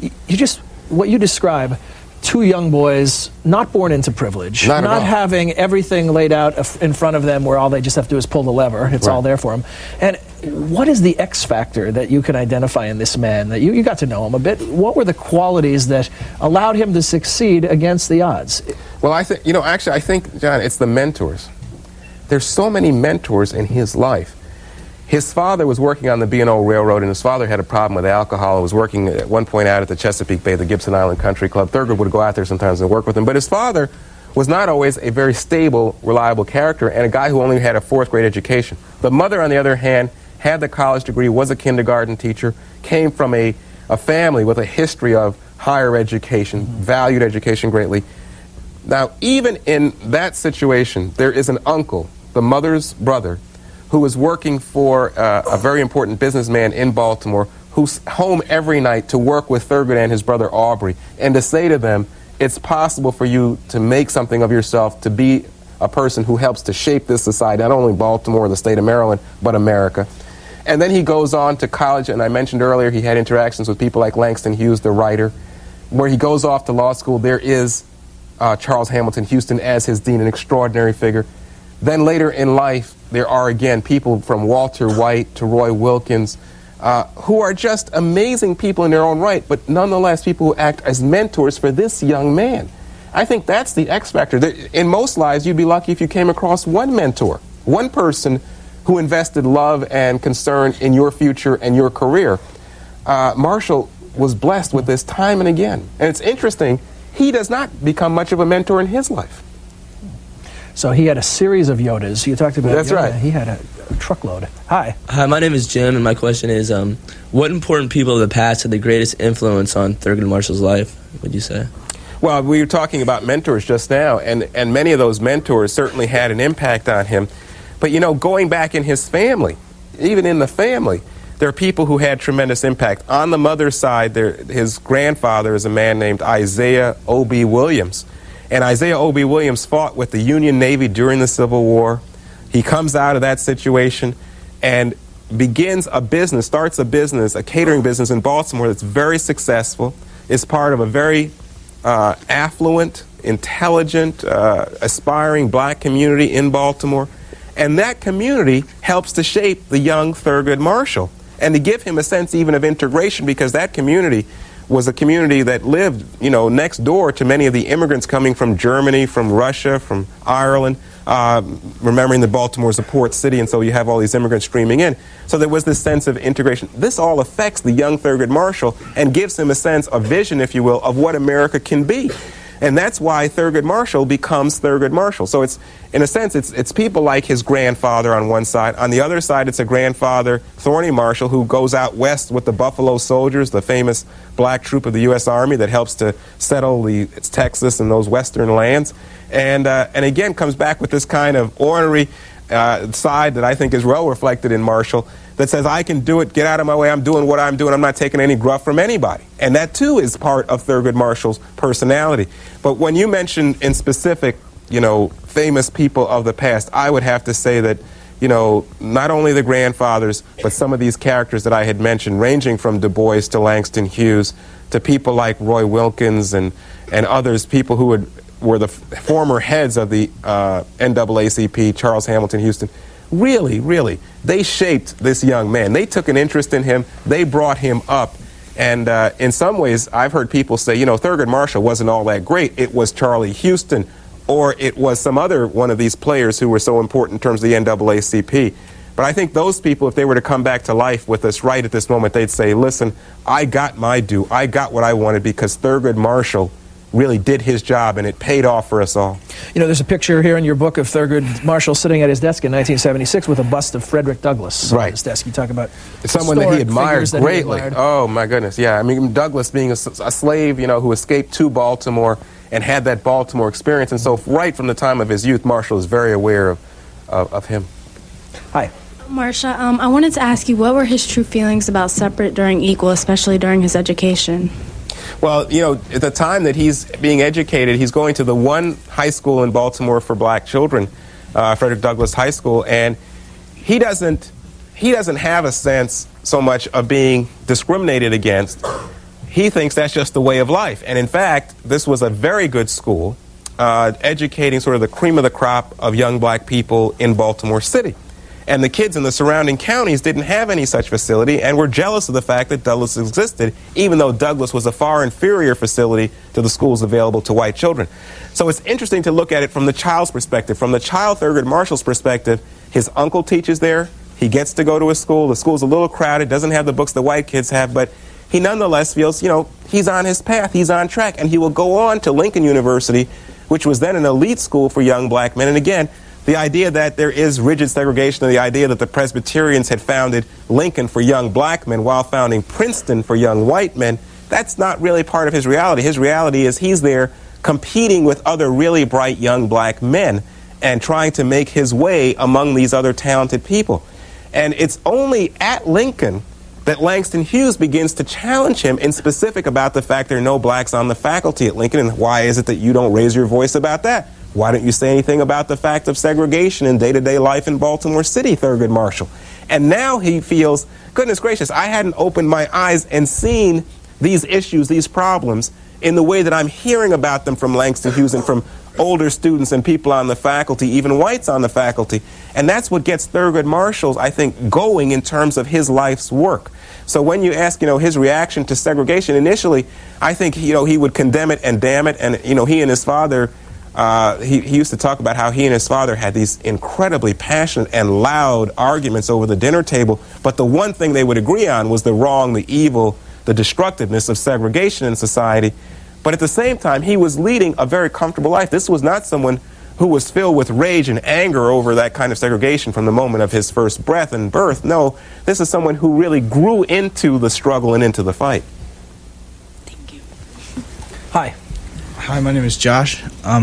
[SPEAKER 3] what you describe, two young boys not born into privilege, not having everything laid out in front of them where all they just have to do is pull the lever. It's all there for them. And what is the X factor that you can identify in this man? That you got to know him a bit. What were the qualities that allowed him to succeed against the odds?
[SPEAKER 4] Well, I think, I think, John, it's the mentors. There's so many mentors in his life. His father was working on the B&O Railroad, and his father had a problem with alcohol. Was working at one point out at the Chesapeake Bay, the Gibson Island Country Club. Thurgood would go out there sometimes and work with him. But his father was not always a very stable, reliable character, and a guy who only had a fourth-grade education. The mother, on the other hand, had the college degree, was a kindergarten teacher, came from a family with a history of higher education, valued education greatly. Now, even in that situation, there is an uncle, the mother's brother, who was working for a very important businessman in Baltimore, who's home every night to work with Thurgood and his brother Aubrey, and to say to them, it's possible for you to make something of yourself, to be a person who helps to shape this society, not only Baltimore, the state of Maryland, but America. And then he goes on to college, and I mentioned earlier he had interactions with people like Langston Hughes, the writer. Where he goes off to law school, there is Charles Hamilton Houston as his dean, an extraordinary figure. Then later in life, there are again people from Walter White to Roy Wilkins who are just amazing people in their own right, but nonetheless people who act as mentors for this young man. I think that's the X factor. In most lives, you'd be lucky if you came across one mentor, one person who invested love and concern in your future and your career. Marshall was blessed with this time and again. And it's interesting, he does not become much of a mentor in his life.
[SPEAKER 3] So he had a series of Yodas. You talked about
[SPEAKER 4] That's
[SPEAKER 3] Yoda.
[SPEAKER 4] right.
[SPEAKER 3] He had a truckload. Hi.
[SPEAKER 8] Hi, my name is Jim, and my question is, what important people of the past had the greatest influence on Thurgood Marshall's life, would you say?
[SPEAKER 4] Well, we were talking about mentors just now, and many of those mentors certainly had an impact on him. But, you know, going back in his family, even in the family, there are people who had tremendous impact. On the mother's side, his grandfather is a man named Isaiah O.B. Williams. And Isaiah O.B. Williams fought with the Union Navy during the Civil War. He comes out of that situation and begins a business, starts a business, a catering business in Baltimore that's very successful. It's part of a very affluent, intelligent, aspiring black community in Baltimore. And that community helps to shape the young Thurgood Marshall and to give him a sense even of integration, because that community was a community that lived, you know, next door to many of the immigrants coming from Germany, from Russia, from Ireland, remembering that Baltimore is a port city, and so you have all these immigrants streaming in. So there was this sense of integration. This all affects the young Thurgood Marshall and gives him a sense, a vision, if you will, of what America can be. And that's why Thurgood Marshall becomes Thurgood Marshall. So it's, in a sense, it's people like his grandfather on one side. On the other side, it's a grandfather, Thorny Marshall, who goes out west with the Buffalo Soldiers, the famous black troop of the U.S. Army that helps to settle Texas and those western lands. And again, comes back with this kind of ornery side that I think is well reflected in Marshall, that says, I can do it, get out of my way, I'm doing what I'm doing, I'm not taking any gruff from anybody. And that, too, is part of Thurgood Marshall's personality. But when you mention in specific, you know, famous people of the past, I would have to say that, you know, not only the grandfathers, but some of these characters that I had mentioned, ranging from Du Bois to Langston Hughes, to people like Roy Wilkins and others, people who were the former heads of the NAACP, Charles Hamilton Houston, really, they shaped this young man. They took an interest in him. They brought him up. And in some ways, I've heard people say, you know, Thurgood Marshall wasn't all that great. It was Charlie Houston, or it was some other one of these players who were so important in terms of the NAACP. But I think those people, if they were to come back to life with us right at this moment, they'd say, listen, I got my due. I got what I wanted because Thurgood Marshall really did his job, and it paid off for us all.
[SPEAKER 3] You know, there's a picture here in your book of Thurgood Marshall sitting at his desk in 1976 with a bust of Frederick Douglass on his desk. You talk about
[SPEAKER 4] someone that he admired greatly. Oh, my goodness, yeah. I mean, Douglass being a slave, you know, who escaped to Baltimore and had that Baltimore experience. And so right from the time of his youth, Marshall is very aware of him.
[SPEAKER 3] Hi.
[SPEAKER 9] Marsha, I wanted to ask you, what were his true feelings about separate during equal, especially during his education?
[SPEAKER 4] Well, you know, at the time that he's being educated, he's going to the one high school in Baltimore for black children, Frederick Douglass High School, and he doesn't have a sense so much of being discriminated against. He thinks that's just the way of life. And in fact, this was a very good school, educating sort of the cream of the crop of young black people in Baltimore City. And the kids in the surrounding counties didn't have any such facility and were jealous of the fact that Douglass existed, even though Douglass was a far inferior facility to the schools available to white children. So it's interesting to look at it from the child's perspective. From the child Thurgood Marshall's perspective, his uncle teaches there. He gets to go to a school. The school's a little crowded, doesn't have the books the white kids have, but he nonetheless feels, you know, he's on his path, he's on track, and he will go on to Lincoln University, which was then an elite school for young black men. And again, the idea that there is rigid segregation, and the idea that the Presbyterians had founded Lincoln for young black men while founding Princeton for young white men, that's not really part of his reality. His reality is he's there competing with other really bright young black men and trying to make his way among these other talented people. And it's only at Lincoln that Langston Hughes begins to challenge him in specific about the fact there are no blacks on the faculty at Lincoln, and why is it that you don't raise your voice about that? Why don't you say anything about the fact of segregation in day-to-day life in Baltimore City, Thurgood Marshall? And now he feels, goodness gracious, I hadn't opened my eyes and seen these issues, these problems, in the way that I'm hearing about them from Langston Hughes and from older students and people on the faculty, even whites on the faculty. And that's what gets Thurgood Marshall, I think, going in terms of his life's work. So when you ask, you know, his reaction to segregation, initially, I think, you know, he would condemn it and damn it. And, you know, he and his father, he used to talk about how he and his father had these incredibly passionate and loud arguments over the dinner table. But the one thing they would agree on was the wrong, the evil, the destructiveness of segregation in society. But at the same time, he was leading a very comfortable life. This was not someone who was filled with rage and anger over that kind of segregation from the moment of his first breath and birth. No, this is someone who really grew into the struggle and into the fight.
[SPEAKER 9] Thank you.
[SPEAKER 3] Hi.
[SPEAKER 10] Hi, my name is Josh.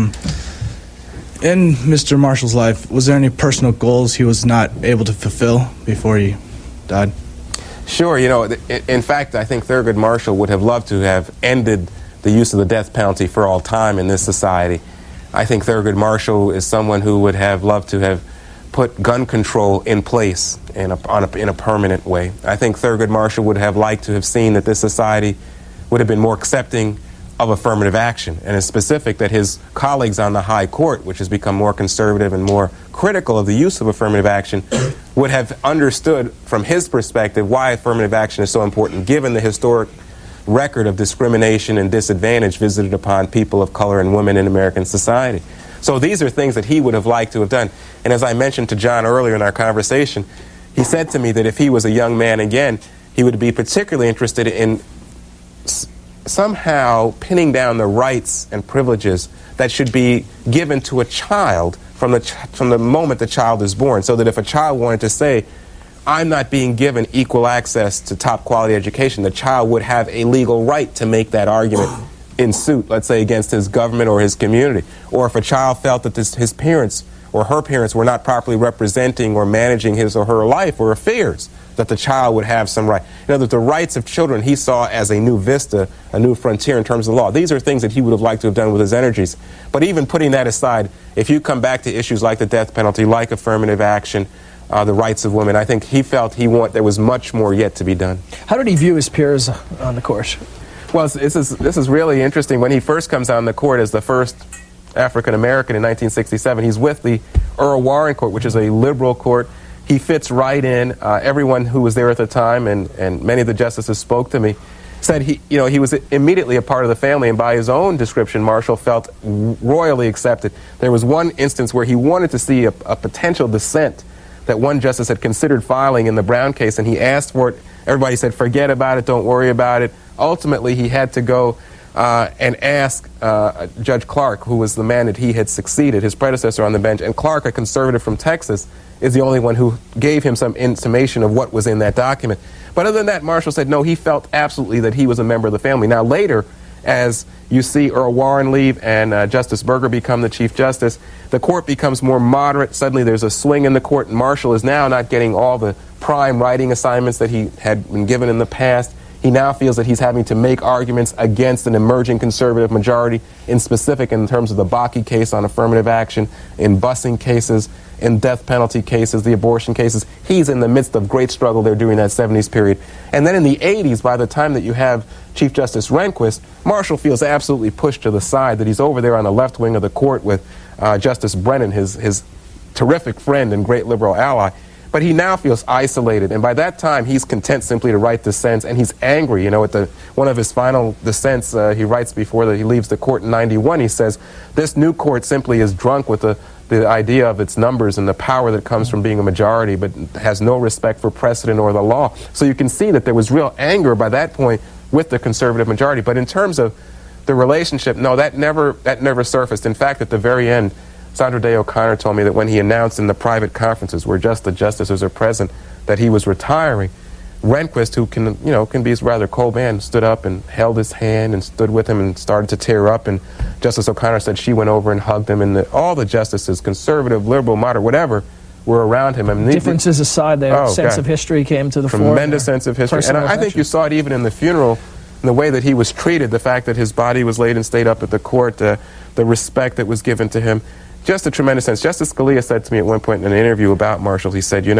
[SPEAKER 10] In Mr. Marshall's life, was there any personal goals he was not able to fulfill before he died?
[SPEAKER 4] Sure. You know, in fact, I think Thurgood Marshall would have loved to have ended the use of the death penalty for all time in this society. I think Thurgood Marshall is someone who would have loved to have put gun control in place in a permanent way. I think Thurgood Marshall would have liked to have seen that this society would have been more accepting of affirmative action, and it's specific that his colleagues on the High Court, which has become more conservative and more critical of the use of affirmative action, would have understood from his perspective why affirmative action is so important, given the historic record of discrimination and disadvantage visited upon people of color and women in American society. So these are things that he would have liked to have done. And as I mentioned to John earlier in our conversation, he said to me that if he was a young man again, he would be particularly interested in somehow pinning down the rights and privileges that should be given to a child from the moment the child is born, so that if a child wanted to say, I'm not being given equal access to top quality education, the child would have a legal right to make that argument in suit, let's say against his government or his community. Or if a child felt that his parents or her parents were not properly representing or managing his or her life or affairs, that the child would have some right. In other words, the rights of children he saw as a new vista, a new frontier in terms of the law. These are things that he would have liked to have done with his energies. But even putting that aside, if you come back to issues like the death penalty, like affirmative action, the rights of women, I think he felt there was much more yet to be done.
[SPEAKER 3] How did he view his peers on the court?
[SPEAKER 4] Well, this is really interesting. When he first comes on the court as the first African American in 1967, he's with the Earl Warren Court, which is a liberal court. He fits right in. Everyone who was there at the time, and many of the justices spoke to me, said he was immediately a part of the family, and by his own description, Marshall felt royally accepted. There was one instance where he wanted to see a potential dissent that one justice had considered filing in the Brown case, and he asked for it. Everybody said, forget about it, don't worry about it. Ultimately, he had to go and ask Judge Clark, who was the man that he had succeeded, his predecessor on the bench, and Clark, a conservative from Texas, is the only one who gave him some intimation of what was in that document. But other than that, Marshall said, no, he felt absolutely that he was a member of the family. Now, later, as you see Earl Warren leave and Justice Berger become the Chief Justice, the court becomes more moderate. Suddenly there's a swing in the court, and Marshall is now not getting all the prime writing assignments that he had been given in the past. He now feels that he's having to make arguments against an emerging conservative majority, in specific in terms of the Bakke case on affirmative action, in busing cases, in death penalty cases, the abortion cases. He's in the midst of great struggle there during that 70s period. And then in the 80s, by the time that you have Chief Justice Rehnquist, Marshall feels absolutely pushed to the side, that he's over there on the left wing of the court with Justice Brennan, his terrific friend and great liberal ally. But he now feels isolated, and by that time he's content simply to write dissents, and he's angry. At one of his final dissents he writes before he leaves the court in 91, he says, this new court simply is drunk with the idea of its numbers and the power that comes from being a majority, but has no respect for precedent or the law. So you can see that there was real anger by that point with the conservative majority. But in terms of the relationship, no, that never surfaced. In fact, at the very end, Sandra Day O'Connor told me that when he announced in the private conferences where just the justices are present that he was retiring, Rehnquist, who can be a rather cold man, stood up and held his hand and stood with him and started to tear up. And Justice O'Connor said she went over and hugged him, and all the justices, conservative, liberal, moderate, whatever, were around him. I mean,
[SPEAKER 3] differences aside, the sense of history came to the fore.
[SPEAKER 4] Tremendous sense of history. And I think you saw it even in the funeral, in the way that he was treated, the fact that his body was laid and stayed up at the court, the respect that was given to him. Just a tremendous sense. Justice Scalia said to me at one point in an interview about Marshall, he said,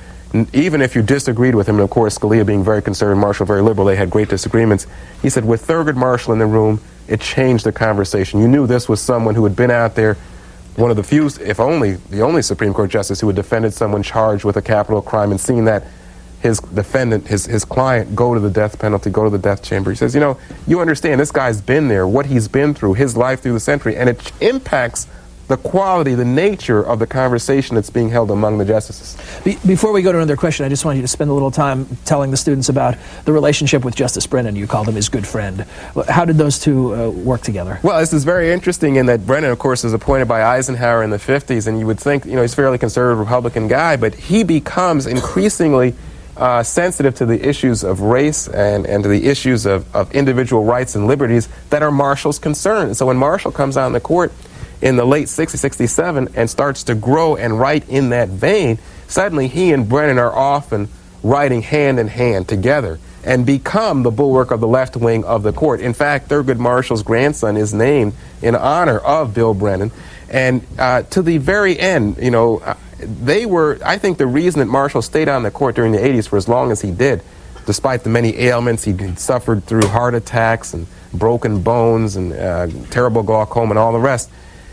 [SPEAKER 4] even if you disagreed with him, and of course Scalia being very conservative, Marshall very liberal, they had great disagreements, he said, with Thurgood Marshall in the room, it changed the conversation. You knew this was someone who had been out there, one of the few, if only, the only Supreme Court justice who had defended someone charged with a capital crime, and seen that his defendant, his client, go to the death penalty, go to the death chamber. He says, you understand, this guy's been there, what he's been through, his life through the century, and it impacts the quality, the nature of the conversation that's being held among the justices.
[SPEAKER 3] Before we go to another question, I just want you to spend a little time telling the students about the relationship with Justice Brennan. You called him his good friend. How did those two work together?
[SPEAKER 4] Well, this is very interesting in that Brennan, of course, was appointed by Eisenhower in the 50s, and you would think, he's a fairly conservative Republican guy, but he becomes increasingly sensitive to the issues of race and to the issues of individual rights and liberties that are Marshall's concern. So when Marshall comes on the court in the late 60s, 67, and starts to grow and write in that vein, suddenly he and Brennan are often writing hand in hand together and become the bulwark of the left wing of the court. In fact, Thurgood Marshall's grandson is named in honor of Bill Brennan. And to the very end, I think the reason that Marshall stayed on the court during the 80s for as long as he did, despite the many ailments he'd suffered through heart attacks and broken bones and terrible glaucoma and all the rest,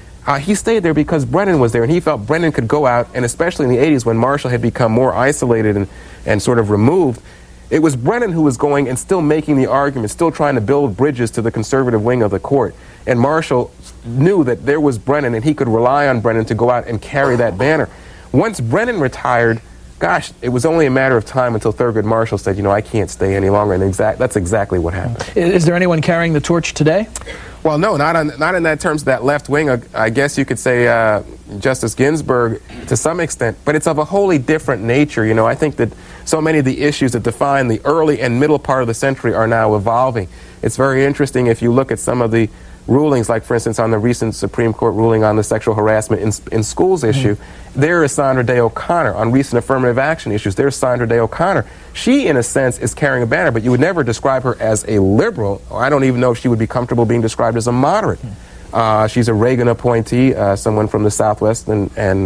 [SPEAKER 4] he stayed there because Brennan was there, and he felt Brennan could go out, and especially in the 80s when Marshall had become more isolated and sort of removed, it was Brennan who was going and still making the argument, still trying to build bridges to the conservative wing of the court. And Marshall knew that there was Brennan, and he could rely on Brennan to go out and carry that banner. Once Brennan retired, gosh, it was only a matter of time until Thurgood Marshall said, I can't stay any longer, and that's exactly what happened.
[SPEAKER 3] Is there anyone carrying the torch today?
[SPEAKER 4] Well, no, not in that terms of that left wing. I guess you could say Justice Ginsburg to some extent, but it's of a wholly different nature. I think that so many of the issues that define the early and middle part of the century are now evolving. It's very interesting if you look at some of the rulings, like, for instance, on the recent Supreme Court ruling on the sexual harassment in schools issue. There is Sandra Day O'Connor. On recent affirmative action issues, there's Sandra Day O'Connor. She, in a sense, is carrying a banner, but you would never describe her as a liberal. I don't even know if she would be comfortable being described as a moderate. She's a Reagan appointee, someone from the Southwest, and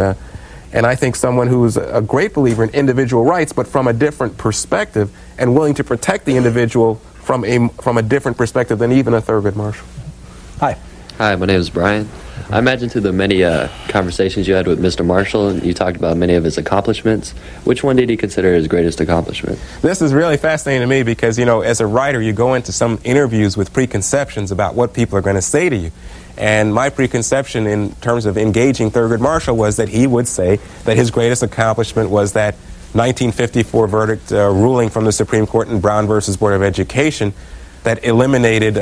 [SPEAKER 4] I think someone who's a great believer in individual rights, but from a different perspective, and willing to protect the individual from a different perspective than even a Thurgood Marshall.
[SPEAKER 3] Hi.
[SPEAKER 11] Hi, my name is Brian. I imagine through the many conversations you had with Mr. Marshall, and you talked about many of his accomplishments. Which one did he consider his greatest accomplishment?
[SPEAKER 4] This is really fascinating to me because, as a writer, you go into some interviews with preconceptions about what people are going to say to you. And my preconception in terms of engaging Thurgood Marshall was that he would say that his greatest accomplishment was that 1954 verdict ruling from the Supreme Court in Brown versus Board of Education that eliminated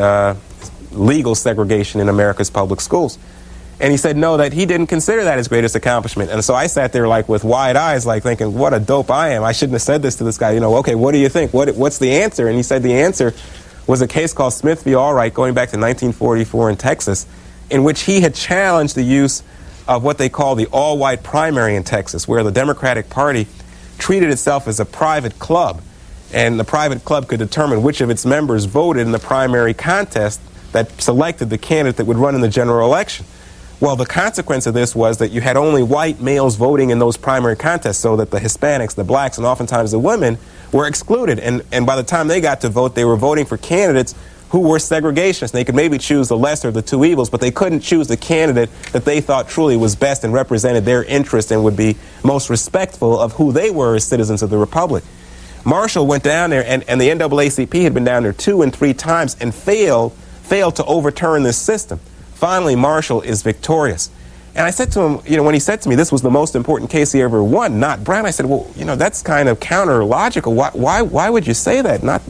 [SPEAKER 4] legal segregation in America's public schools. And he said no, that he didn't consider that his greatest accomplishment. And so I sat there like with wide eyes, like thinking, what a dope I am. I shouldn't have said this to this guy. Okay, what do you think? What's the answer? And he said the answer was a case called Smith v. Allwright going back to 1944 in Texas, in which he had challenged the use of what they call the all-white primary in Texas, where the Democratic Party treated itself as a private club. And the private club could determine which of its members voted in the primary contest that selected the candidate that would run in the general election. Well, the consequence of this was that you had only white males voting in those primary contests, so that the Hispanics, the blacks, and oftentimes the women were excluded. And by the time they got to vote, they were voting for candidates who were segregationists. They could maybe choose the lesser of the two evils, but they couldn't choose the candidate that they thought truly was best and represented their interest and would be most respectful of who they were as citizens of the Republic. Marshall went down there, and the NAACP had been down there 2 and 3 times and failed to overturn this system. Finally, Marshall is victorious. And I said to him, when he said to me this was the most important case he ever won, not Brown, I said, well, that's kind of counter-logical. Why would you say that? Not,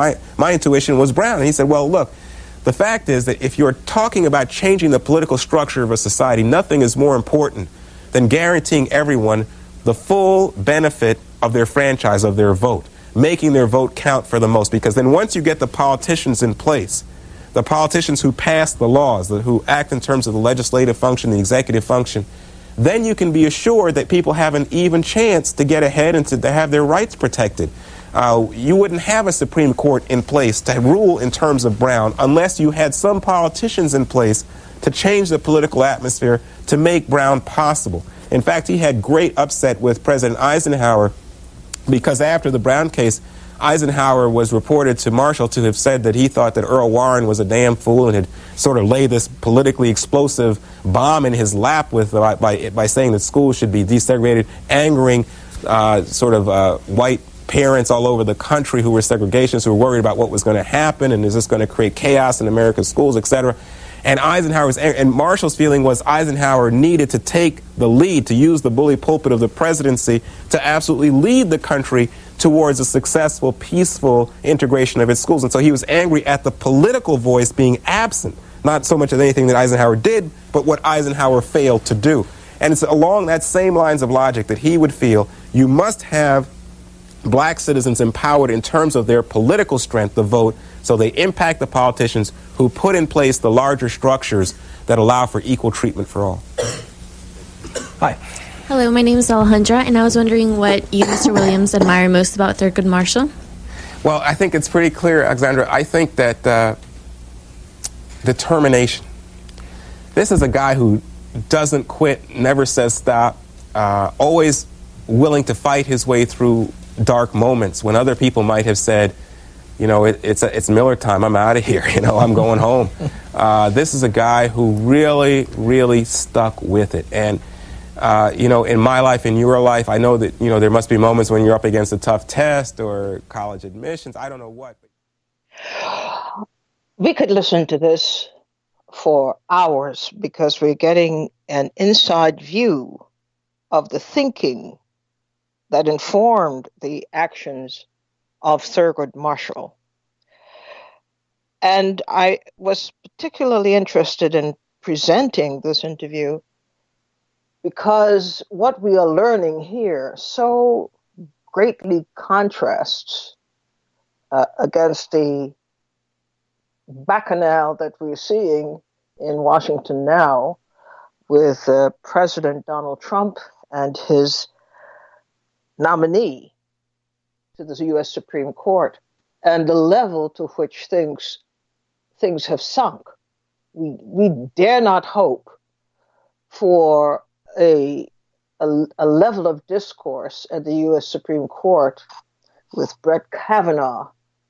[SPEAKER 4] my intuition was Brown. And he said, well, look, the fact is that if you're talking about changing the political structure of a society, nothing is more important than guaranteeing everyone the full benefit of their franchise, of their vote, making their vote count for the most. Because then once you get the politicians in place, the politicians who pass the laws, who act in terms of the legislative function, the executive function, then you can be assured that people have an even chance to get ahead and to have their rights protected. You wouldn't have a Supreme Court in place to rule in terms of Brown unless you had some politicians in place to change the political atmosphere to make Brown possible. In fact, he had great upset with President Eisenhower because after the Brown case, Eisenhower was reported to Marshall to have said that he thought that Earl Warren was a damn fool and had sort of laid this politically explosive bomb in his lap by saying that schools should be desegregated, angering white parents all over the country who were segregationists, who were worried about what was going to happen and is this going to create chaos in America's schools, etc. And Eisenhower's and Marshall's feeling was Eisenhower needed to take the lead, to use the bully pulpit of the presidency to absolutely lead the country towards a successful, peaceful integration of its schools. And so he was angry at the political voice being absent, not so much of anything that Eisenhower did, but what Eisenhower failed to do. And it's along that same lines of logic that he would feel you must have black citizens empowered in terms of their political strength, the vote, so they impact the politicians who put in place the larger structures that allow for equal treatment for all.
[SPEAKER 3] Hi.
[SPEAKER 12] Hello, my name is Alejandra, and I was wondering what you, Mr. Williams, admire most about Thurgood Marshall.
[SPEAKER 4] Well, I think it's pretty clear, Alexandra. I think that determination. This is a guy who doesn't quit, never says stop, always willing to fight his way through dark moments when other people might have said, you know, it's Miller time, I'm out of here, you know, I'm going home. This is a guy who really, really stuck with it. And, you know, in my life, in your life, I know that, you know, there must be moments when you're up against a tough test or college admissions, I don't know what.
[SPEAKER 2] We could listen to this for hours because we're getting an inside view of the thinking that informed the actions of Thurgood Marshall. And I was particularly interested in presenting this interview because what we are learning here so greatly contrasts against the bacchanal that we're seeing in Washington now with President Donald Trump and his nominee to the U.S. Supreme Court, and the level to which things have sunk. We dare not hope for a level of discourse at the U.S. Supreme Court with Brett Kavanaugh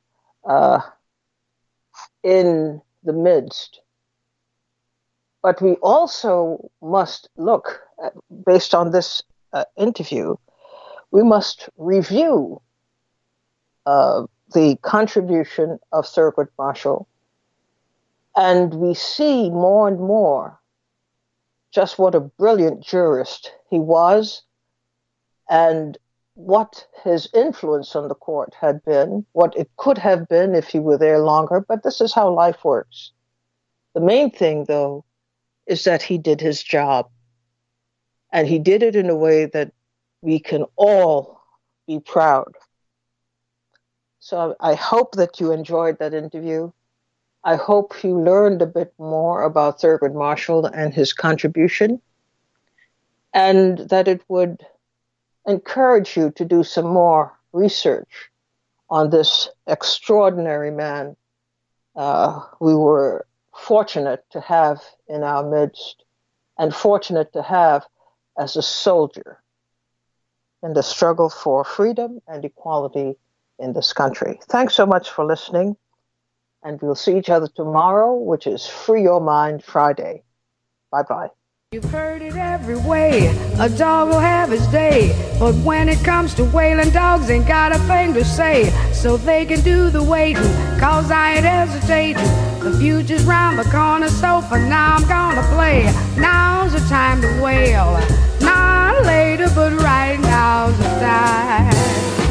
[SPEAKER 2] in the midst. But we also must look, based on this interview, we must review the contribution of Thurgood Marshall, and we see more and more just what a brilliant jurist he was and what his influence on the court had been, what it could have been if he were there longer, but this is how life works. The main thing, though, is that he did his job, and he did it in a way that we can all be proud. So I hope that you enjoyed that interview. I hope you learned a bit more about Thurgood Marshall and his contribution, and that it would encourage you to do some more research on this extraordinary man we were fortunate to have in our midst, and fortunate to have as a soldier in the struggle for freedom and equality in this country. Thanks so much for listening, and we'll see each other tomorrow, which is Free Your Mind Friday. Bye-bye.
[SPEAKER 1] You've heard it every way, a dog will have his day, but when it comes to wailing, dogs ain't got a thing to say, so they can do the waiting, cause I ain't hesitating. The future's round the corner, so for now I'm gonna play. Now's the time to wail, not later, but right now's the time.